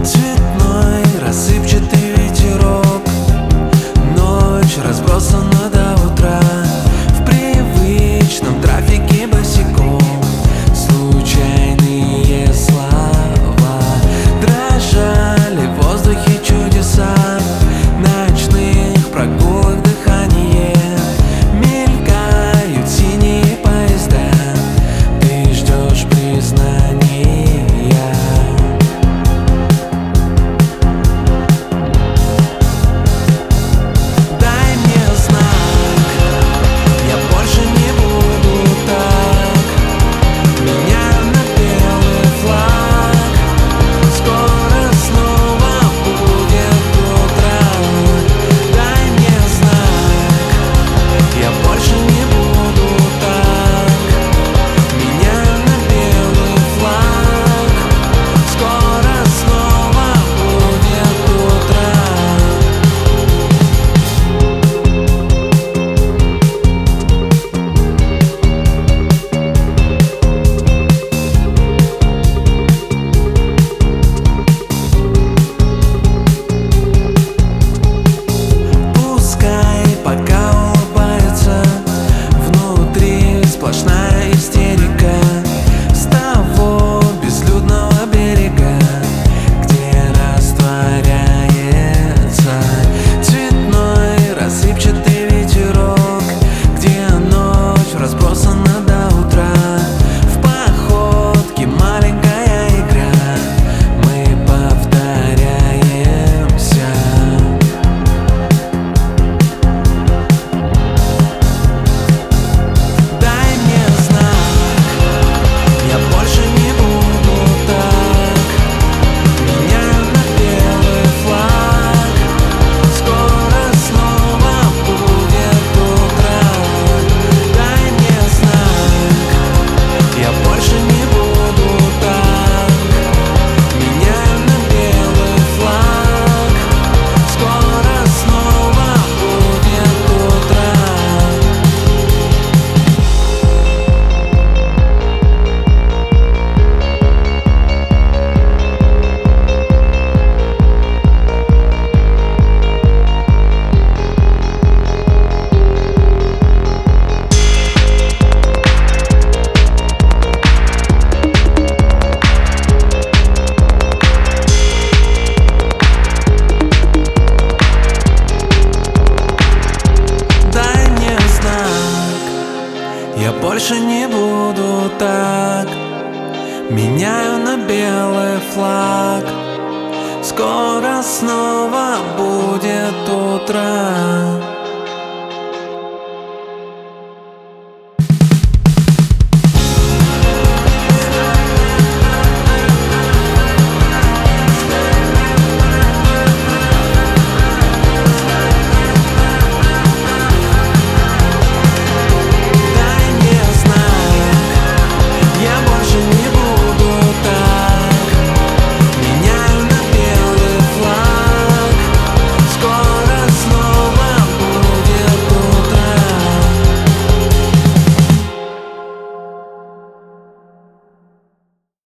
Цветной рассыпчатый ветерок, ночь разбросана до утра. В привычном трафике босиком случайные слова. Дрожали в воздухе чудеса ночных прогулок, дыхание. Мелькают синие поезда, ты ждешь признания. Дай мне знак, я больше не буду так. Меняю на белый флаг, скоро снова будет утро. Дай мне знак, я больше не буду так. Меняю на белый флаг, скоро снова будет утро. Пускай пока улыбается, внутри сплошная истерика. С того безлюдного берега, где растворяется цветной рассыпчатый ветерок, где ночь разбросана до утра. В походке маленькая игра, мы повторяемся. Дай мне знак, я больше не буду так. Меняю на белый флаг, скоро снова будет утро. Дай мне знак, я больше не буду так. Меняю на белый флаг, скоро снова будет утро. Дай мне знак, я больше не буду так. Меняю на белый флаг, скоро снова будет утро.